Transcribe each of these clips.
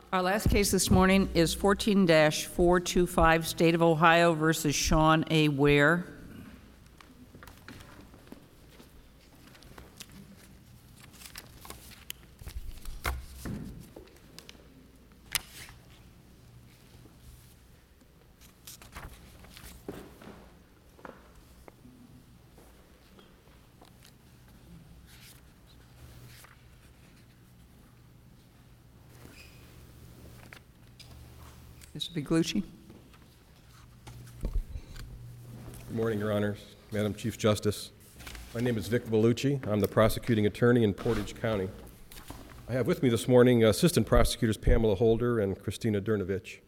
Our last case this morning is 14-425, State of Ohio versus Sean A. Ware. Mr. Biglucci. Good morning, Your Honors, Madam Chief Justice. My name is Vic Bellucci. I'm the prosecuting attorney in Portage County. I have with me this morning Assistant Prosecutors Pamela Holder and Christina Dernovich.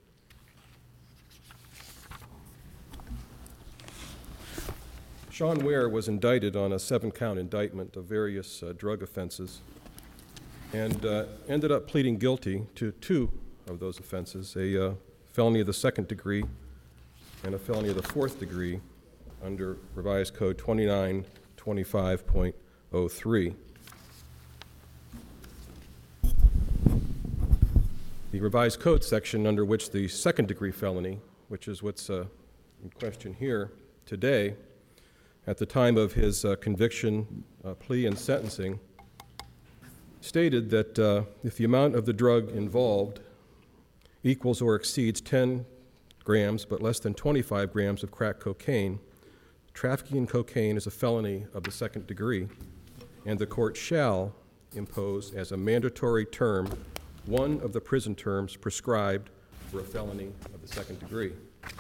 Sean Ware was indicted on a 7-count indictment of various drug offenses and ended up pleading guilty to 2 of those offenses, a felony of the 2nd degree and a felony of the 4th degree under Revised Code 2925.03. The Revised Code section under which the 2nd degree felony, which is what's in question here today, at the time of his conviction, plea, and sentencing, stated that if the amount of the drug involved equals or exceeds 10 grams but less than 25 grams of crack cocaine, trafficking in cocaine is a felony of the 2nd degree, and the court shall impose as a mandatory term one of the prison terms prescribed for a felony of the 2nd degree.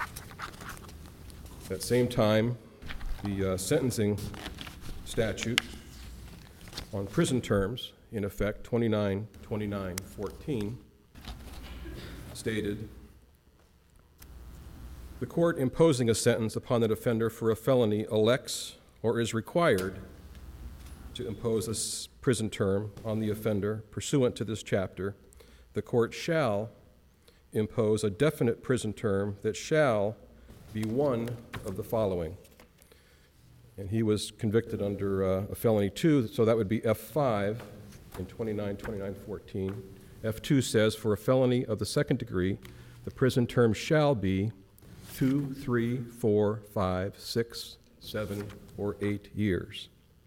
At that same time, the sentencing statute on prison terms, in effect 2929.14, stated, the court imposing a sentence upon the defender for a felony elects or is required to impose a prison term on the offender pursuant to this chapter. The court shall impose a definite prison term that shall be one of the following. And he was convicted under a felony 2, so that would be F5 in 2929.14. F2 says, for a felony of the 2nd degree, the prison term shall be 2, 3, 4, 5, 6, 7, or 8 years.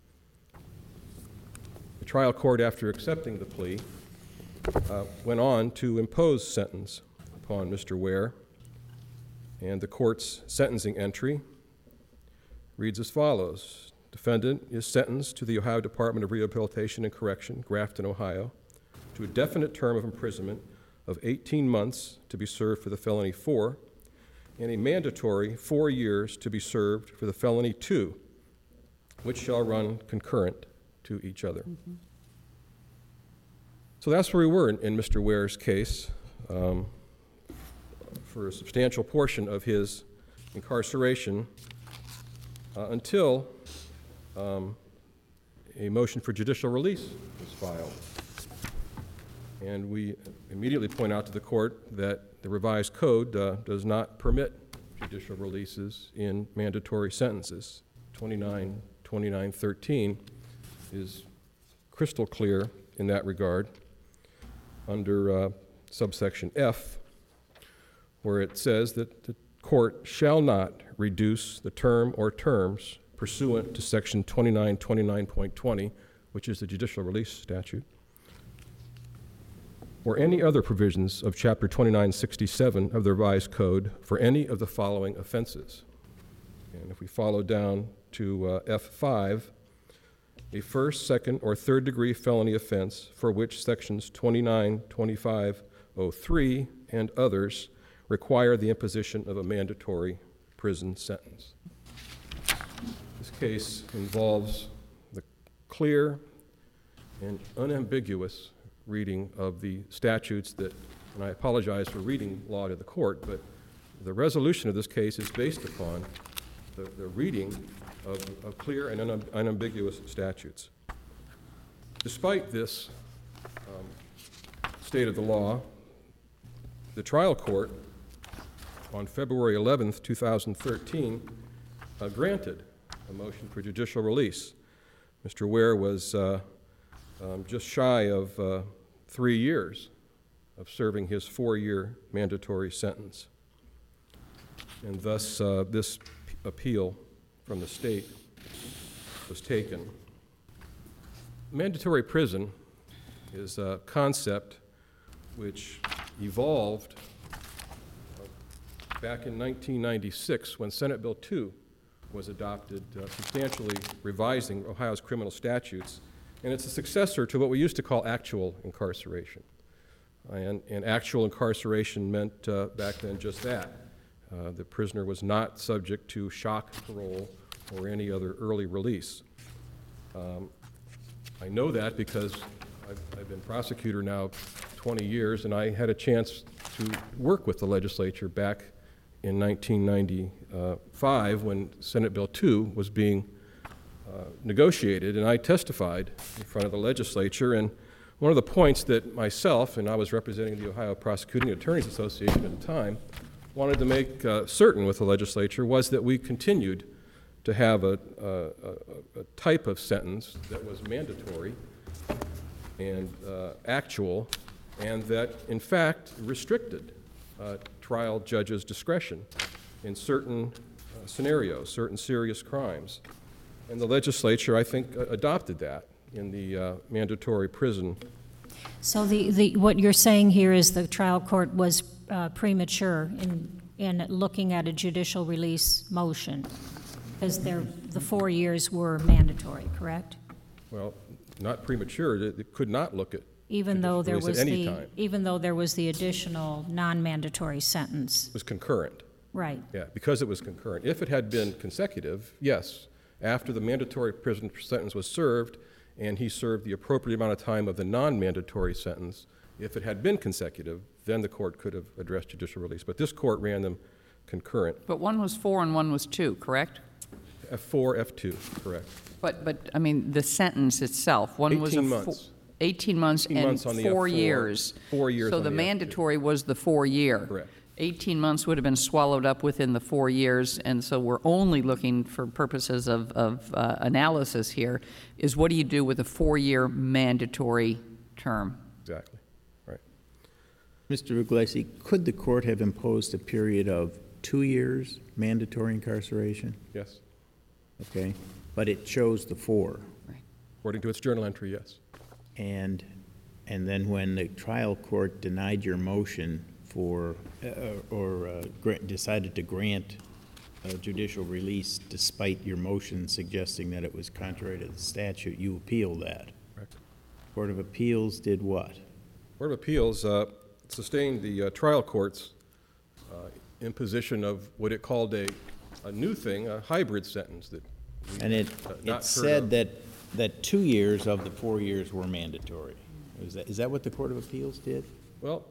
The trial court, after accepting the plea, went on to impose sentence upon Mr. Ware, and the court's sentencing entry reads as follows. Defendant is sentenced to the Ohio Department of Rehabilitation and Correction, Grafton, Ohio, to a definite term of imprisonment of 18 months to be served for the felony 4, and a mandatory 4 years to be served for the felony 2, which shall run concurrent to each other. Mm-hmm. So that's where we were in Mr. Ware's case for a substantial portion of his incarceration until a motion for judicial release was filed. And we immediately point out to the court that the revised code does not permit judicial releases in mandatory sentences. 2929.13 is crystal clear in that regard under subsection F, where it says that the court shall not reduce the term or terms pursuant to section 2929.20, which is the judicial release statute, or any other provisions of Chapter 2967 of the Revised Code for any of the following offenses. And if we follow down to F5, a first, second, or third degree felony offense for which sections 2925.03 and others require the imposition of a mandatory prison sentence. This case involves the clear and unambiguous reading of the statutes that, and I apologize for reading law to the court, but the resolution of this case is based upon the reading of clear and unambiguous statutes. Despite this state of the law, the trial court on February 11th, 2013, granted a motion for judicial release. Mr. Ware was just shy of 3 years of serving his 4-year mandatory sentence. And thus, this appeal from the state was taken. Mandatory prison is a concept which evolved back in 1996 when Senate Bill 2 was adopted, substantially revising Ohio's criminal statutes. And it's a successor to what we used to call actual incarceration. And actual incarceration meant back then just that. The prisoner was not subject to shock parole or any other early release. I know that because I've been prosecutor now 20 years, and I had a chance to work with the legislature back in 1995 when Senate Bill 2 was being negotiated, and I testified in front of the legislature. And one of the points that myself, and I was representing the Ohio Prosecuting Attorneys Association at the time, wanted to make certain with the legislature was that we continued to have a type of sentence that was mandatory and actual, and that, in fact, restricted trial judges' discretion in certain scenarios, certain serious crimes. And the legislature, I think, adopted that in the mandatory prison. So what you're saying here is the trial court was premature in looking at a judicial release motion, because the 4 years were mandatory, correct? Well, not premature. It could not look at Even though there release was at any time. even though there was the additional non-mandatory sentence. It was concurrent. Right. Yeah, because it was concurrent. If it had been consecutive, yes, after the mandatory prison sentence was served and he served the appropriate amount of time of the non-mandatory sentence, if it had been consecutive, then the court could have addressed judicial release. But this court ran them concurrent. But one was 4 and one was 2, correct? F4, F2, correct. But I mean, the sentence itself, one was 18 months. 18 months 18 and months on the 4 F4, years. 4 years So on the the F2. mandatory was the 4-year. Correct. 18 months would have been swallowed up within the 4 years, and so we're only looking for purposes of analysis here, is what do you do with a 4-year mandatory term? Exactly, right. Mr. Uglesi, could the court have imposed a period of 2 years mandatory incarceration? Yes. Okay, but it chose the 4. According to its journal entry, yes. And then when the trial court denied your motion for, decided to grant judicial release despite your motion suggesting that it was contrary to the statute, you appealed that. Correct. Court of Appeals did what? Court of Appeals sustained the trial court's imposition of what it called a new thing, a hybrid sentence that we And it not heard said of. that 2 years of the 4 years were mandatory. Is that what the Court of Appeals did? Well,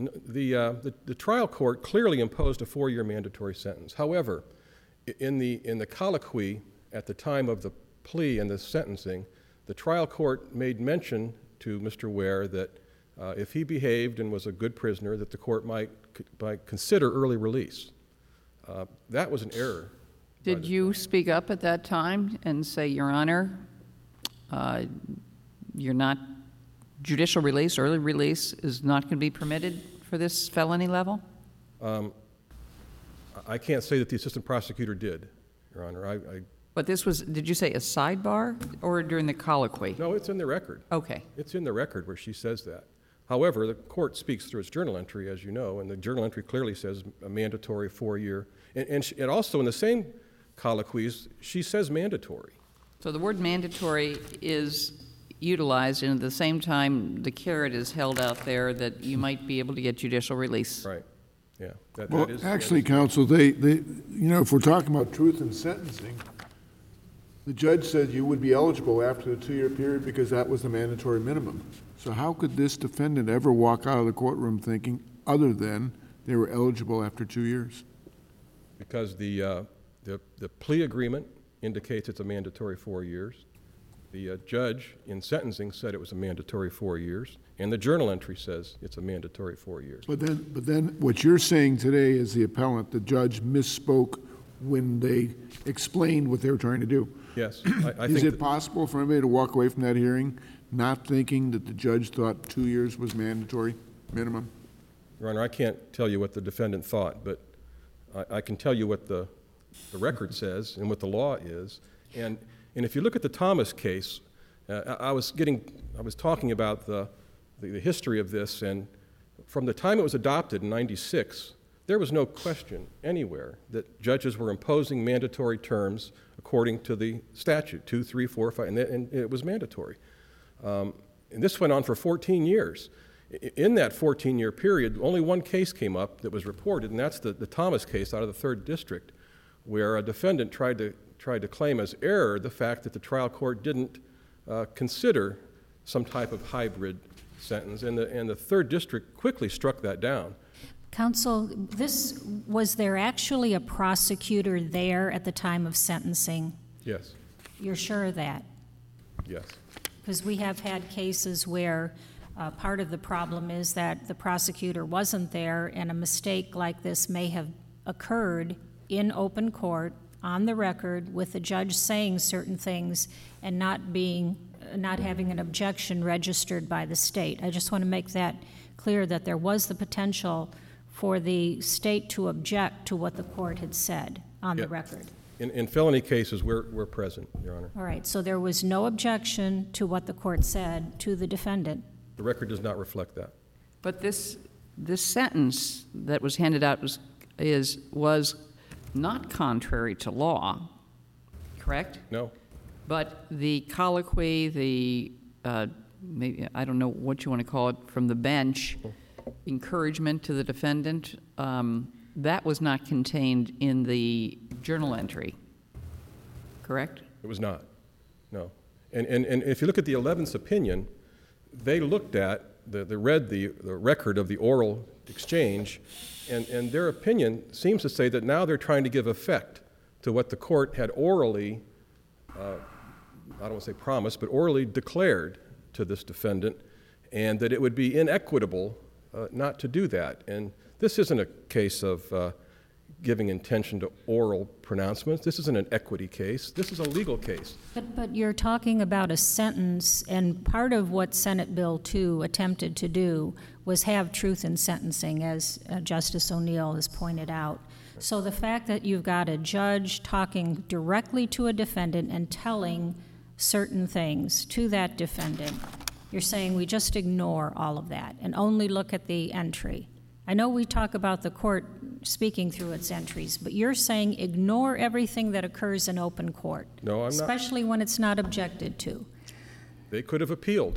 the trial court clearly imposed a 4-year mandatory sentence. However, in the colloquy at the time of the plea and the sentencing, the trial court made mention to Mr. Ware that if he behaved and was a good prisoner, that the court might consider early release. That was an error. Did you speak up at that time and say, Your Honor, you're not, judicial release, early release is not going to be permitted for this felony level? I can't say that the assistant prosecutor did, Your Honor. But this was, did you say a sidebar or during the colloquy? No, it's in the record. Okay. It's in the record where she says that. However, the court speaks through its journal entry, as you know, and the journal entry clearly says a mandatory 4-year. And also in the same colloquies, she says mandatory. So the word mandatory is utilized, and at the same time, the carrot is held out there that you might be able to get judicial release. Right. Yeah. Well, actually, counsel, if we're talking about truth in sentencing, the judge said you would be eligible after the 2-year period because that was the mandatory minimum. So how could this defendant ever walk out of the courtroom thinking other than they were eligible after 2 years? Because the plea agreement indicates it's a mandatory 4 years. The judge in sentencing said it was a mandatory 4 years, and the journal entry says it's a mandatory 4 years. But then what you're saying today as the appellant, the judge misspoke when they explained what they were trying to do. Yes. I Is think it possible for anybody to walk away from that hearing not thinking that the judge thought 2 years was mandatory? minimum? Your Honor, I can't tell you what the defendant thought, but I can tell you what the record says and what the law is. And if you look at the Thomas case, I was talking about the history of this, and from the time it was adopted in '96, there was no question anywhere that judges were imposing mandatory terms according to the statute, 2, 3, 4, 5, and it was mandatory. And this went on for 14 years. In that 14-year period, only one case came up that was reported, and that's the Thomas case out of the 3rd District, where a defendant tried to claim as error the fact that the trial court didn't consider some type of hybrid sentence, and the 3rd District quickly struck that down. Counsel, was there actually a prosecutor there at the time of sentencing? Yes. You're sure of that? Yes. Because we have had cases where part of the problem is that the prosecutor wasn't there, and a mistake like this may have occurred in open court, on the record, with the judge saying certain things and not having an objection registered by the state. I just want to make that clear, that there was the potential for the state to object to what the court had said on the record. In felony cases, we're present, Your Honor. All right, so there was no objection to what the court said to the defendant. The record does not reflect that. But this sentence that was handed out was not contrary to law, correct? No. But the colloquy, maybe, I don't know what you want to call it, from the bench, encouragement to the defendant, that was not contained in the journal entry, correct? It was not, no. And if you look at the 11th opinion, they looked at, they read the record of the oral exchange, and their opinion seems to say that now they're trying to give effect to what the court had orally, I don't want to say promised, but orally declared to this defendant, and that it would be inequitable not to do that. And this isn't a case of giving intention to oral pronouncements. This isn't an equity case. This is a legal case. But you're talking about a sentence, and part of what Senate Bill 2 attempted to do was have truth in sentencing, as Justice O'Neill has pointed out. So the fact that you've got a judge talking directly to a defendant and telling certain things to that defendant, you're saying we just ignore all of that and only look at the entry. I know we talk about the court speaking through its entries, but you're saying ignore everything that occurs in open court. No, I'm not. Especially when it's not objected to. They could have appealed,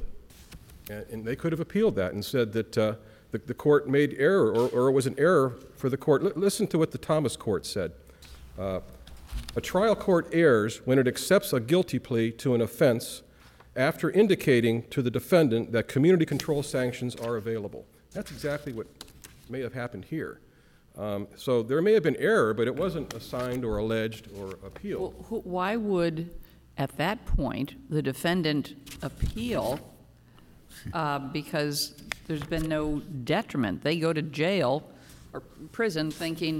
and they could have appealed that and said that the court made error, or it was an error for the court. Listen to what the Thomas court said. A trial court errs when it accepts a guilty plea to an offense after indicating to the defendant that community control sanctions are available. That's exactly what may have happened here. So there may have been error, but it wasn't assigned or alleged or appealed. Well, why would, at that point, the defendant appeal because there's been no detriment? They go to jail or prison thinking,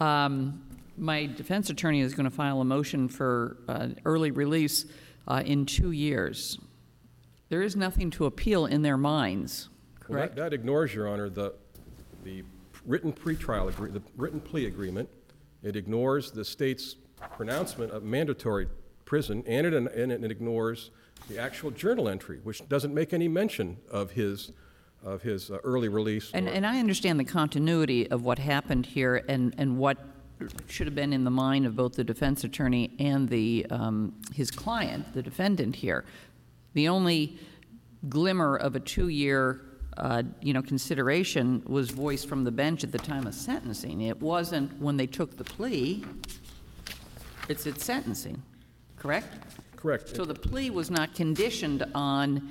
my defense attorney is going to file a motion for early release in 2 years. There is nothing to appeal in their minds, correct? Well, that ignores, Your Honor, the written the written plea agreement. It ignores the state's pronouncement of mandatory prison, and it ignores the actual journal entry, which doesn't make any mention of his early release. And I understand the continuity of what happened here and what should have been in the mind of both the defense attorney and his client, the defendant here. The only glimmer of a 2-year consideration was voiced from the bench at the time of sentencing. It wasn't when they took the plea. It's at sentencing, correct? Correct. So the plea was not conditioned on,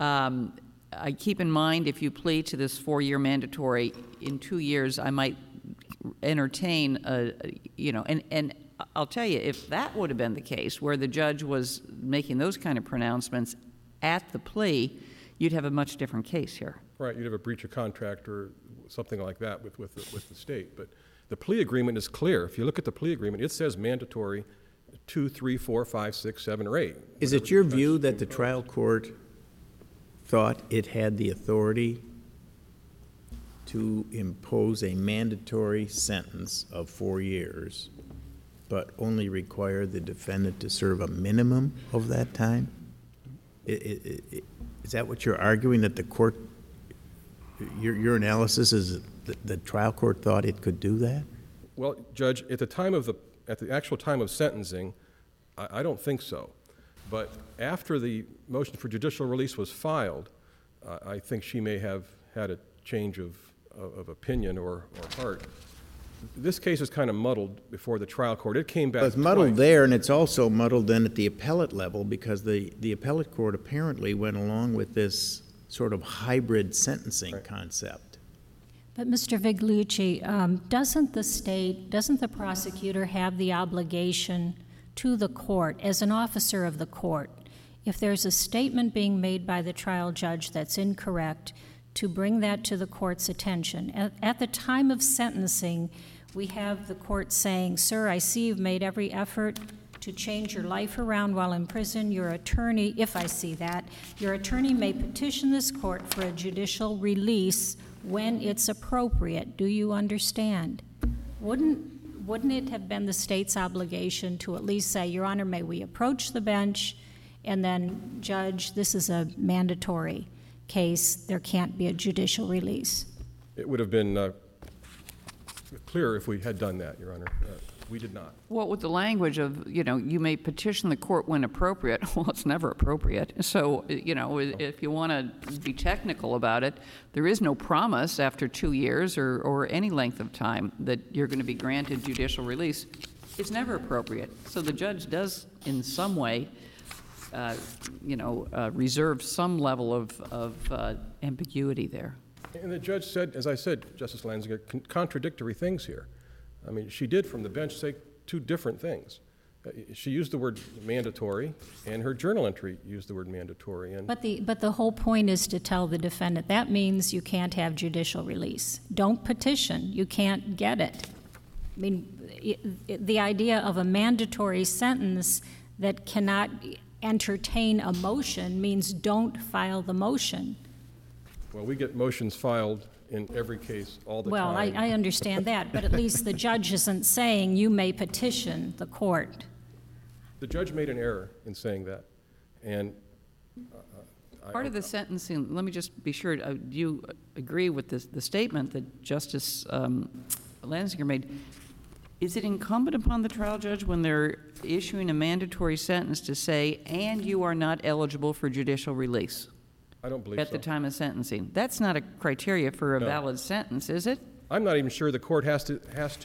I keep in mind if you plead to this 4-year mandatory, in 2 years I might entertain, and I'll tell you, if that would have been the case, where the judge was making those kind of pronouncements at the plea, you'd have a much different case here. Right, you'd have a breach of contract or something like that with the state. But the plea agreement is clear. If you look at the plea agreement, it says mandatory 2, 3, 4, 5, 6, 7, or 8. Is it your view that the trial court thought it had the authority to impose a mandatory sentence of 4 years, but only require the defendant to serve a minimum of that time? Is that what you're arguing, that the court, your analysis is that the trial court thought it could do that? Well, Judge, at the actual time of sentencing, I don't think so. But after the motion for judicial release was filed, I think she may have had a change of opinion or heart. This case is kind of muddled before the trial court. It came back It's muddled twice. there, and it's also muddled then at the appellate level, because the appellate court apparently went along with this sort of hybrid sentencing concept. But Mr. Vigliucci, doesn't the prosecutor have the obligation to the court, as an officer of the court, if there's a statement being made by the trial judge that's incorrect, to bring that to the court's attention? At the time of sentencing, we have the court saying, "Sir, I see you've made every effort to change your life around while in prison. Your attorney," if I see that, "your attorney may petition this court for a judicial release when it's appropriate." Do you understand? Wouldn't it have been the state's obligation to at least say, "Your Honor, may we approach the bench?" And then, "Judge, this is a mandatory case. There can't be a judicial release." It would have been clearer if we had done that, Your Honor. We did not. Well, with the language of, you may petition the court when appropriate, well, it's never appropriate. So, if you want to be technical about it, there is no promise after 2 years or any length of time that you're going to be granted judicial release. It's never appropriate. So the judge does, in some way, reserve some level of ambiguity there. And the judge said, as I said, Justice Lanzinger, contradictory things here. I mean, she did from the bench say two different things. She used the word mandatory, and her journal entry used the word mandatory. And But the whole point is to tell the defendant, that means you can't have judicial release. Don't petition. You can't get it. I mean, the idea of a mandatory sentence that cannot entertain a motion means don't file the motion. well, we get motions filed in every case all the Well, time. I understand that, but at least the judge isn't saying you may petition the court. The judge made an error in saying that, and Part of the sentencing, let me just be sure, do you agree with the statement that Justice Lanzinger made? Is it incumbent upon the trial judge when they're issuing a mandatory sentence to say, "and you are not eligible for judicial release"? I don't believe At so. the time of sentencing. That's not a criteria for a No. valid sentence, is it? I'm not even sure the court has to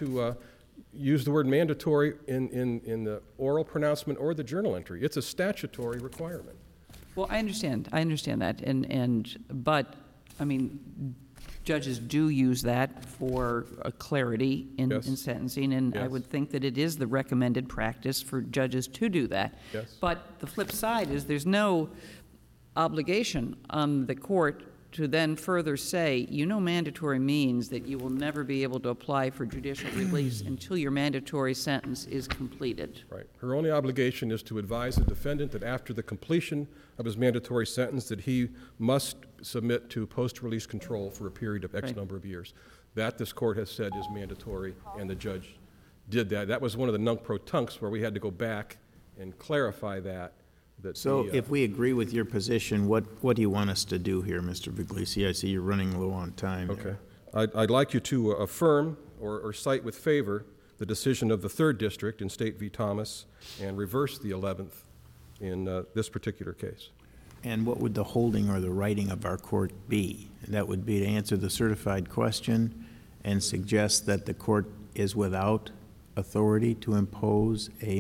use the word mandatory in the oral pronouncement or the journal entry. It's a statutory requirement. Well, I understand that, but, I mean, judges do use that for a clarity in Yes. sentencing, and I Yes. would think that it is the recommended practice for judges to do that. Yes. But the flip side is there's no obligation on the court to then further say, mandatory means that you will never be able to apply for judicial release until your mandatory sentence is completed. Right. Her only obligation is to advise the defendant that after the completion of his mandatory sentence that he must submit to post-release control for a period of X Right. number of years. That, this court has said, is mandatory, and the judge did that. That was one of the nunc-pro-tuncs where we had to go back and clarify that. So the, if we agree with your position, what do you want us to do here, Mr. Vigliucci? I see you're running low on time. Okay. I'd like you to affirm or cite with favor the decision of the 3rd District in State v. Thomas and reverse the 11th in this particular case. And what would the holding or the writing of our court be? And that would be to answer the certified question and suggest that the court is without authority to impose a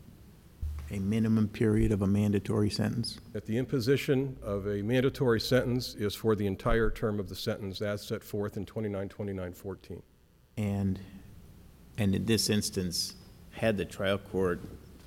minimum period of a mandatory sentence? That the imposition of a mandatory sentence is for the entire term of the sentence as set forth in 2929-14. And in this instance, had the trial court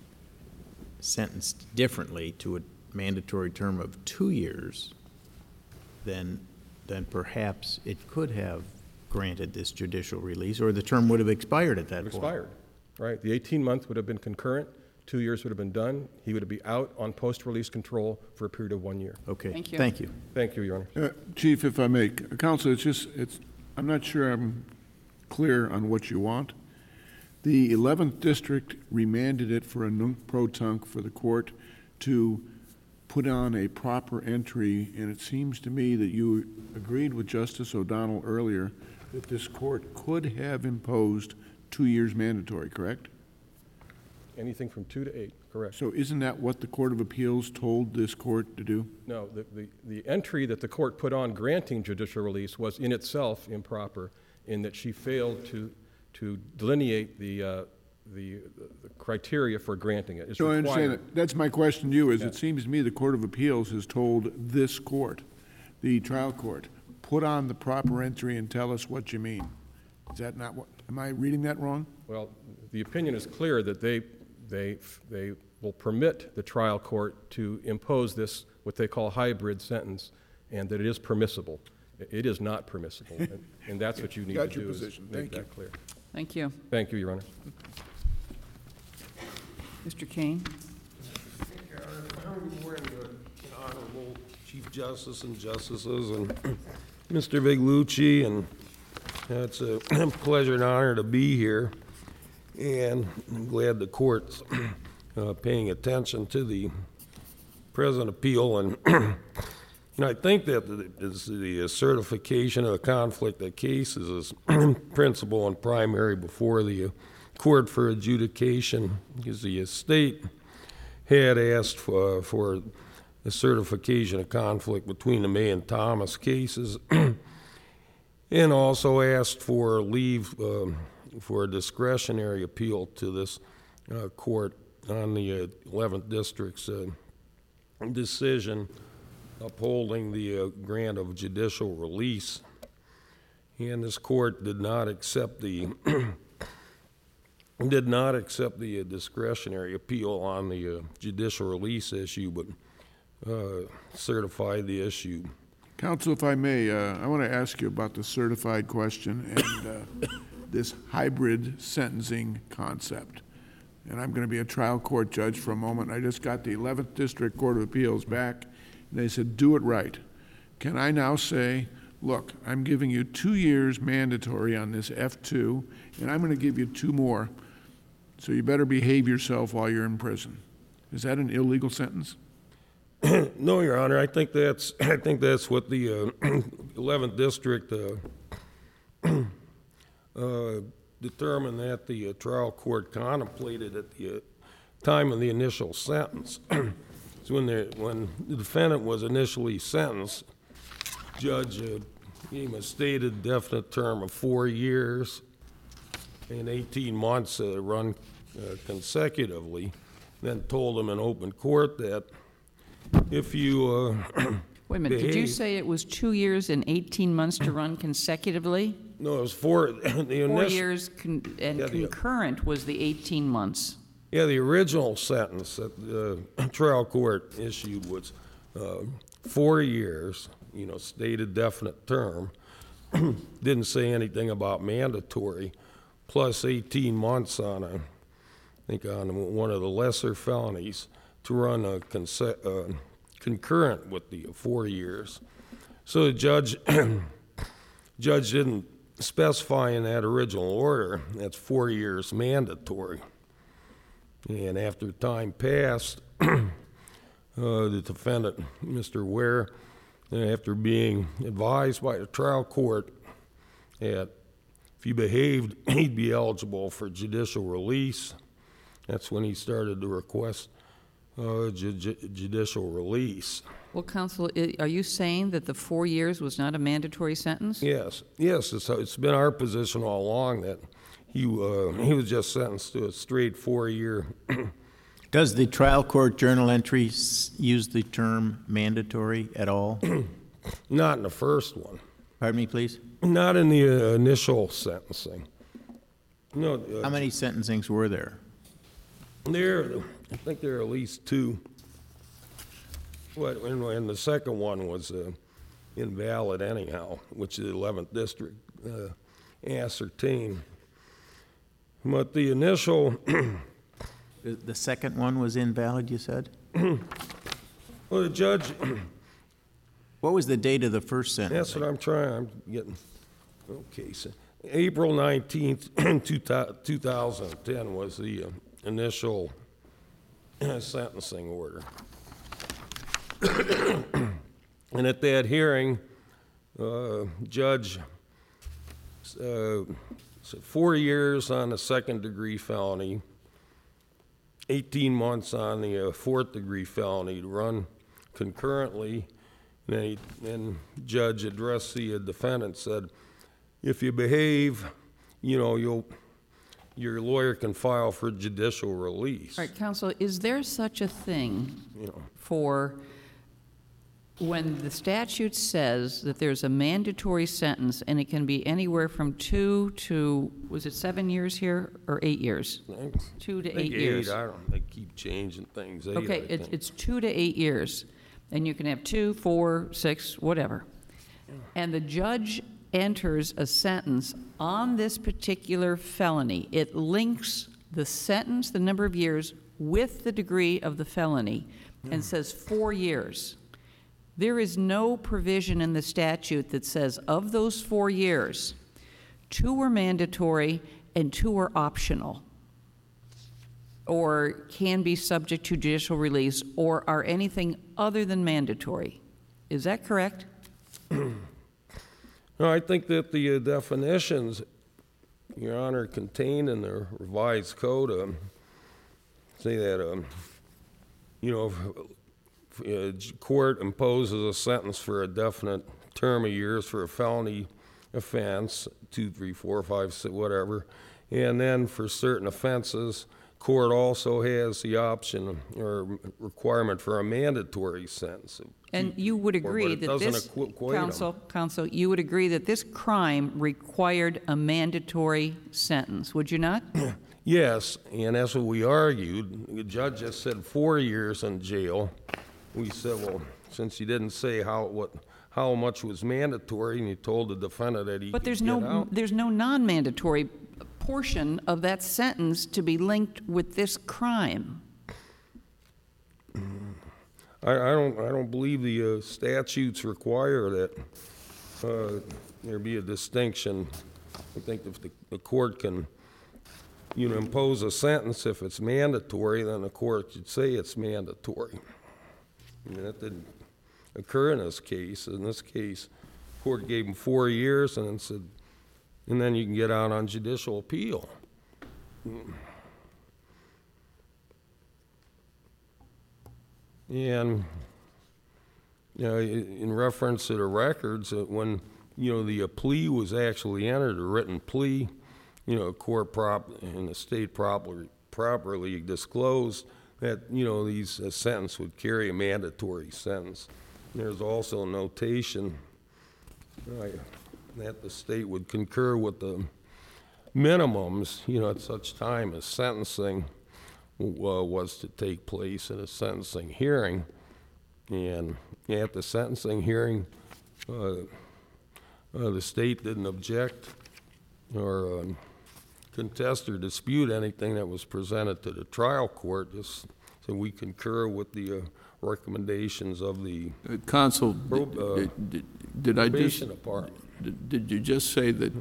sentenced differently to a mandatory term of 2 years, then perhaps it could have granted this judicial release, or the term would have expired at that point. Expired, right? The 18-month would have been concurrent, 2 years would have been done. He would be out on post-release control for a period of 1 year. Okay. Thank you. Thank you. Thank you, Your Honor. Chief, if I may, counsel, I'm not sure I'm clear on what you want. The 11th District remanded it for a nunc pro tunc for the court to put on a proper entry, and it seems to me that you agreed with Justice O'Donnell earlier that this court could have imposed 2 years mandatory, correct? Anything from 2 to 8, correct. So isn't that what the Court of Appeals told this court to do? No, the entry that the court put on granting judicial release was in itself improper in that she failed to delineate the criteria for granting it. It's So I understand required. that. That's my question to you, is Yeah. it seems to me the Court of Appeals has told this court, the trial court, put on the proper entry and tell us what you mean. Is that not what, am I reading that wrong? Well, the opinion is clear that they will permit the trial court to impose this, what they call hybrid sentence, and that it is permissible. It is not permissible, and that's what you need to Got your do, is position. make Thank you. that clear. Thank you. Thank you, Your Honor. Mr. Kane? Good morning, Honorable Chief Justice and Justices, and Mr. Viglucci, and it's a pleasure and honor to be here, and I'm glad the court's paying attention to the present appeal, and I think that the certification of the conflict of cases is principal and primary before the court for adjudication, because the state had asked for the certification of conflict between the May and Thomas cases, and also asked for leave for a discretionary appeal to this court on the 11th District's decision upholding the grant of judicial release. And this court did not accept the discretionary appeal on the judicial release issue, but certified the issue. Counsel, if I may, I want to ask you about the certified question and this hybrid sentencing concept. And I'm going to be a trial court judge for a moment. I just got the 11th District Court of Appeals back, and they said, do it right. Can I now say, look, I'm giving you 2 years mandatory on this F2, and I'm going to give you 2 more, so you better behave yourself while you're in prison? Is that an illegal sentence? No, Your Honor. I think that's what the 11th District determined that the trial court contemplated at the time of the initial sentence. So when the defendant was initially sentenced, judge gave him a stated definite term of 4 years and 18 months run consecutively, then told him in open court that if you Wait a minute, did you behave- say it was 2 years and 18 months to run consecutively? No, it was 4. The 4 initial, years and Yeah, concurrent was the 18 months. yeah, the original sentence that the trial court issued was 4 years, stated definite term. Didn't say anything about mandatory, plus 18 months on I think on one of the lesser felonies to run a concurrent with the 4 years. So the judge didn't specify in that original order that's 4 years mandatory. And after time passed, the defendant, Mr. Ware, after being advised by the trial court that if he behaved, he'd be eligible for judicial release, that's when he started to request judicial release. Well, counsel, are you saying that the 4 years was not a mandatory sentence? Yes, it's been our position all along that he was just sentenced to a straight 4-year. Does the trial court journal entry use the term mandatory at all? Not in the first one. Pardon me, please? Not in the initial sentencing. No. How many sentencings were there? I think there are at least 2. And the second one was invalid anyhow, which the 11th District ascertained. But the initial, The second one was invalid, you said? well, the judge, What was the date of the first that's sentencing? what I'm getting. Okay, so April 19th, 2010 was the initial sentencing order. And at that hearing, Judge said 4 years on a second-degree felony, 18 months on the fourth-degree felony to run concurrently. And Judge addressed the defendant, said, if you behave, you know, your lawyer can file for judicial release. All right, counsel, is there such a thing for when the statute says that there's a mandatory sentence and it can be anywhere from 2 to, was it 7 years here, or 8 years? 2 to 8 years. I don't, they keep changing things. 8, Okay, I think. it's 2 to 8 years, and you can have 2, 4, 6, whatever. And the judge enters a sentence on this particular felony. It links the sentence, the number of years, with the degree of the felony, and says 4 years. There is no provision in the statute that says of those 4 years, 2 are mandatory and 2 are optional, or can be subject to judicial release, or are anything other than mandatory. Is that correct? No, I think that the definitions, Your Honor, contained in the revised code say that, you know, if court imposes a sentence for a definite term of years for a felony offense, 2, 3, 4, 5, 6, whatever, and then for certain offenses, court also has the option or requirement for a mandatory sentence. And you would agree that this, counsel, you would agree that this crime required a mandatory sentence, would you not? Yes, and that's what we argued. The judge just said 4 years in jail. We said, well, since you didn't say how much was mandatory, and you told the defendant that he But could get out. there's no non-mandatory portion of that sentence to be linked with this crime. I don't believe the statutes require that there be a distinction. I think if the court can, you know, impose a sentence if it's mandatory, then the court should say it's mandatory. I mean, that didn't occur in this case. In this case, the court gave him 4 years and then said, and then you can get out on judicial appeal. And, you know, in reference to the records, when, you know, the plea was actually entered, a written plea, you know, court and the state properly disclosed that, you know, these sentence would carry a mandatory sentence. There's also a notation that the state would concur with the minimums, you know, at such time as sentencing was to take place at a sentencing hearing. And at the sentencing hearing, the state didn't object or contest or dispute anything that was presented to the trial court. Just so we concur with the recommendations of the Counsel, did I just, probation department. did you just say that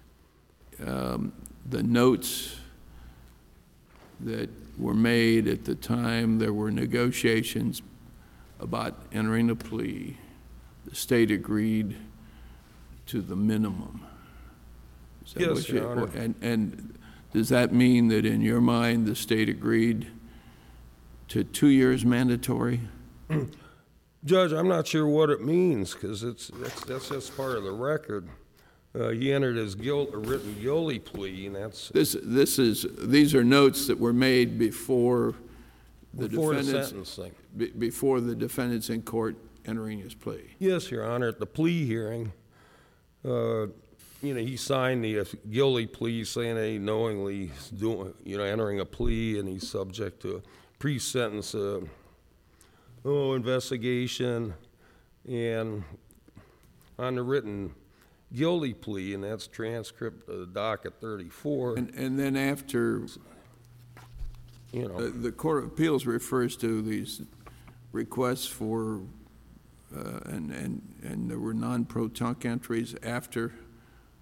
the notes that were made at the time there were negotiations about entering a plea, the state agreed to the minimum? Is that Yes, what Your Honor. And does that mean that in your mind the state agreed to 2 years mandatory? Judge, I'm not sure what it means, because that's just part of the record. He entered his a written guilty plea, and that's These are notes that were made before the before the defendants, sentencing. before the defendants in court entering his plea. Yes, Your Honor. At the plea hearing, you know, he signed the guilty plea saying that he knowingly is doing, you know, entering a plea, and he's subject to a pre-sentence investigation, and on the written guilty plea, and that's transcript of the docket 34. And then after, You know, the Court of Appeals refers to these requests for, and there were non-pro-tunc entries after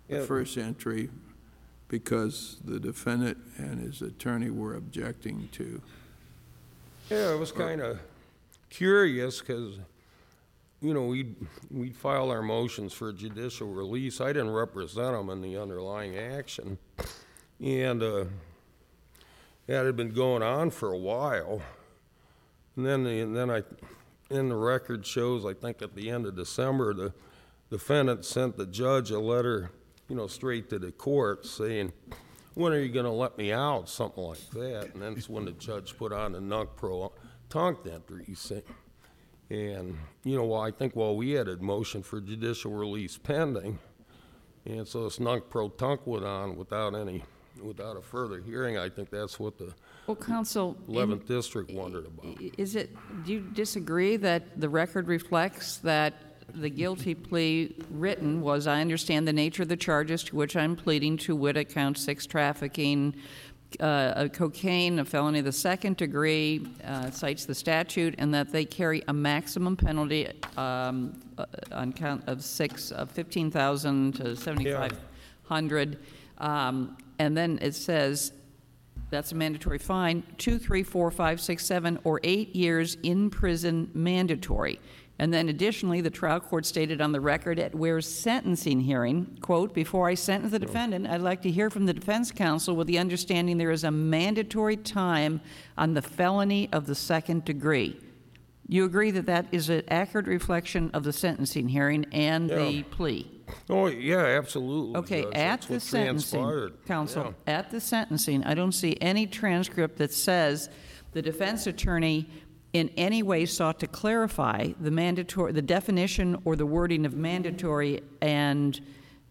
the first entry because the defendant and his attorney were objecting to. Yeah, it was kind of curious because, you know, we'd file our motions for judicial release. I didn't represent them in the underlying action. And that had been going on for a while. And then the record shows, I think at the end of December, the defendant sent the judge a letter, you know, straight to the court saying, when are you going to let me out? Something like that. And that's when the judge put on the nunc-pro-tunc entry. And, you know, I think we had a motion for judicial release pending. And so this nunc-pro-tunc went on without a further hearing. I think that's what the Well, counsel, 11th District wondered about. do you disagree that the record reflects that the guilty plea written was, I understand the nature of the charges to which I'm pleading, to wit, count 6 trafficking, cocaine, a felony of the 2nd degree, cites the statute, and that they carry a maximum penalty on count of 6 of $15,000 to $7,500, and then it says that's a mandatory fine, 2, 3, 4, 5, 6, 7, or 8 years in prison mandatory. And then additionally, the trial court stated on the record at Ware's sentencing hearing, quote, before I sentence the defendant, I'd like to hear from the defense counsel with the understanding there is a mandatory time on the felony of the 2nd degree. You agree that that is an accurate reflection of the sentencing hearing and the plea? Oh, yeah, absolutely. Okay, Judge. at That's the what sentencing, transpired. counsel, at the sentencing, I don't see any transcript that says the defense attorney in any way sought to clarify the definition or the wording of mandatory and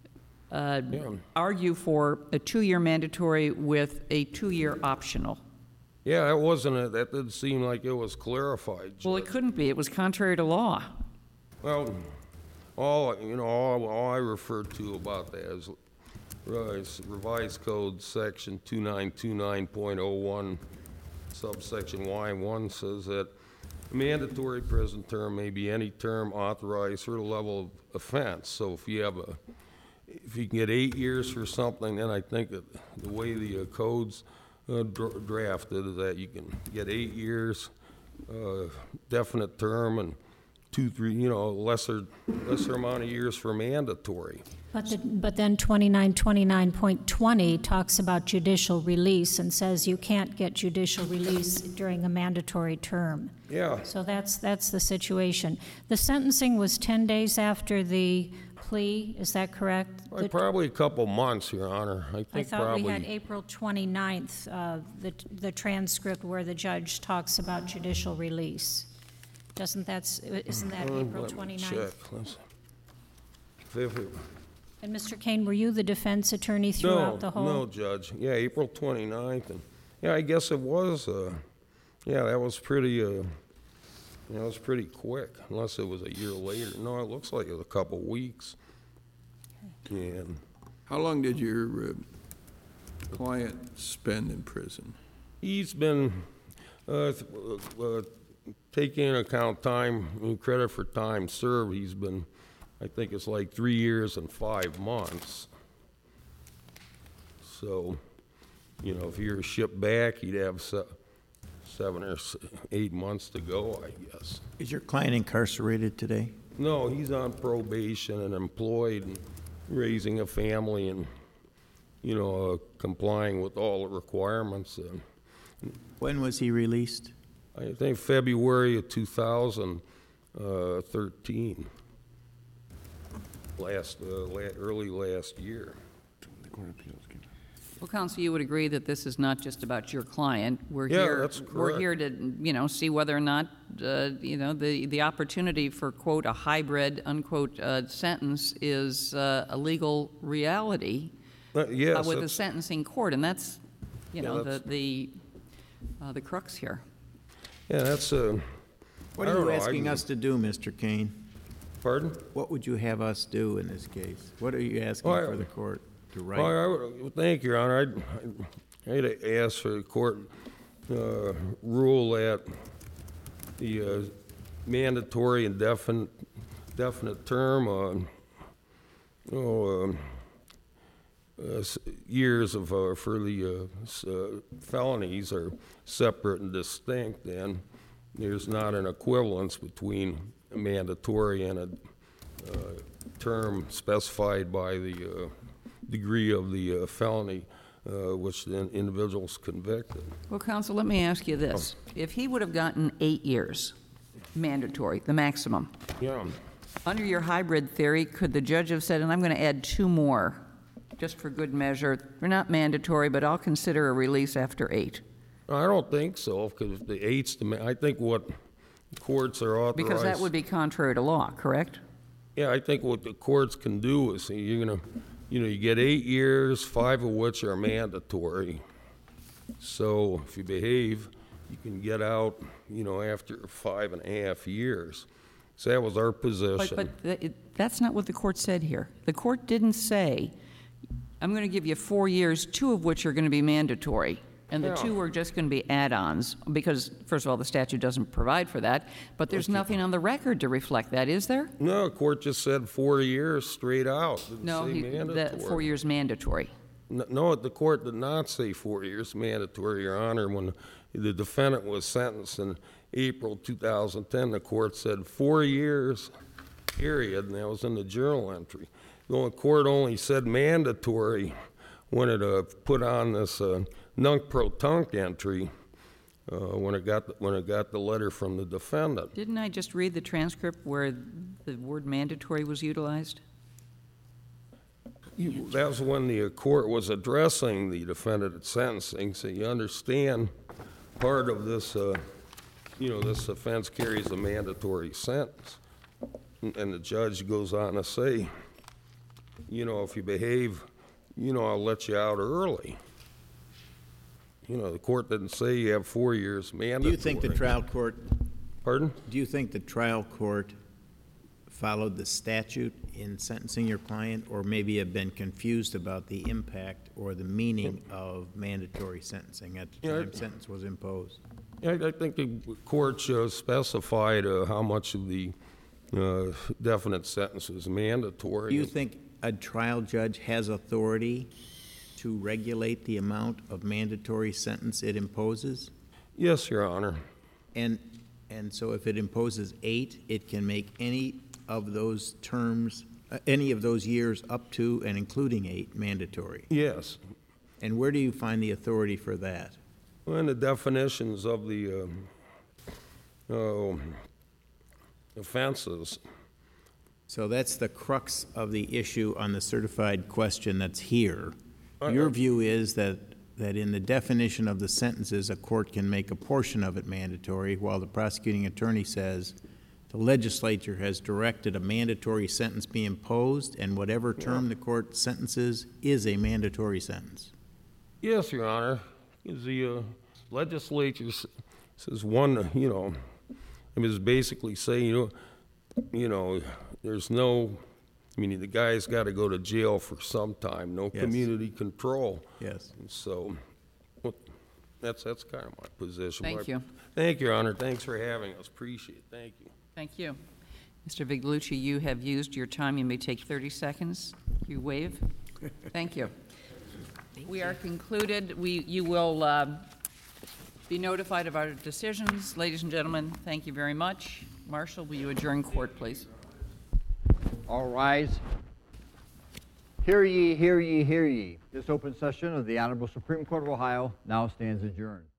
argue for a 2-year mandatory with a 2-year optional. Yeah, that didn't seem like it was clarified. Well, it Judge. couldn't be. It was contrary to law. Well, all I referred to about that is revised code section 2929.01, subsection Y1 says that a mandatory prison term may be any term authorized for the level of offense. So if you can get 8 years for something, then I think that the way the codes drafted is that you can get 8 years, definite term, and 2, 3, lesser amount of years for mandatory. But then 2929.20 talks about judicial release and says you can't get judicial release during a mandatory term. Yeah. So that's the situation. The sentencing was 10 days after the plea, is that correct? Probably a couple months, Your Honor. I I think thought probably. we had April 29th, the transcript where the judge talks about judicial release. Isn't that April Let me 29th? check. And Mr. Kane, were you the defense attorney throughout the whole? No, Judge. Yeah, April 29th. And yeah, I guess it was, that was pretty, it was pretty quick, unless it was a year later. No, it looks like it was a couple weeks. And How long did your client spend in prison? he's been taking into account credit for time served, he's been, I think it's like 3 years and 5 months. So, if he were shipped back, he'd have 7 or 8 months to go, I guess. Is your client incarcerated today? No, he's on probation and employed and raising a family and, complying with all the requirements. When was he released? I think February of 2013, early last year. Well, counsel, you would agree that this is not just about your client. Yeah, that's We're here to, see whether or not, the opportunity for, quote, a hybrid, unquote, sentence is a legal reality Yes, with the that's- sentencing court, and that's, that's- the crux here. Yeah, that's What I are don't you know, asking us to do, Mr. Kane? Pardon? What would you have us do in this case? What are you asking Well, for the court to write? Thank you, Your Honor. I'd ask for the court rule that the mandatory and definite term years of, for the felonies are separate and distinct, and there's not an equivalence between a mandatory and a term specified by the degree of the felony which the individual's convicted. Well, counsel, let me ask you this. If he would have gotten 8 years, mandatory, the maximum, Yeah. under your hybrid theory, could the judge have said, and I'm going to add 2 more, just for good measure, they're not mandatory, but I'll consider a release after 8? I don't think so, because the eight's I think what courts are authorized. Because that would be contrary to law, correct? Yeah, I think what the courts can do is, you're gonna, you get 8 years, 5 of which are mandatory. So if you behave, you can get out, after 5.5 years. So that was our position. But that's not what the court said here. The court didn't say, I'm going to give you 4 years, 2 of which are going to be mandatory, and the Yeah. 2 are just going to be add-ons, because, first of all, the statute doesn't provide for that, but there's nothing on the record to reflect that, is there? No, the court just said 4 years straight out. Didn't No, say that mandatory. 4 years mandatory. No, the court did not say 4 years mandatory, Your Honor. When the defendant was sentenced in April 2010, the court said 4 years, period, and that was in the journal entry. The court only said mandatory when it put on this nunc-pro-tunc entry when it got the letter from the defendant. Didn't I just read the transcript where the word mandatory was utilized? That was when the court was addressing the defendant at sentencing, so you understand part of this, this offense carries a mandatory sentence. And the judge goes on to say, if you behave, I'll let you out early. The court didn't say you have 4 years mandatory. Do you think the trial court, Pardon? do you think the trial court followed the statute in sentencing your client, or maybe have been confused about the impact or the meaning of mandatory sentencing at the time sentence was imposed? I think the court specified how much of the definite sentence was mandatory. Do you think a trial judge has authority to regulate the amount of mandatory sentence it imposes? Yes, Your Honor. And so if it imposes 8, it can make any of those terms, any of those years up to and including 8 mandatory? Yes. And where do you find the authority for that? Well, in the definitions of the offenses. So that's the crux of the issue on the certified question that's here. Your view is that in the definition of the sentences, a court can make a portion of it mandatory, while the prosecuting attorney says the legislature has directed a mandatory sentence be imposed, and whatever term the court sentences is a mandatory sentence. Yes, Your Honor. The legislature says one, it was basically saying, there's no, the guy's got to go to jail for some time, no Yes. community control. Yes. And so, that's kind of my position. Thank you. Thank you, Your Honor. Thanks for having us. Appreciate it. Thank you. Thank you. Mr. Viglucci, you have used your time. You may take 30 seconds. You waive. Thank you. We are concluded. You will be notified of our decisions. Ladies and gentlemen, thank you very much. Marshal, will you adjourn court, please? All rise. Hear ye, hear ye, hear ye. This open session of the Honorable Supreme Court of Ohio now stands adjourned.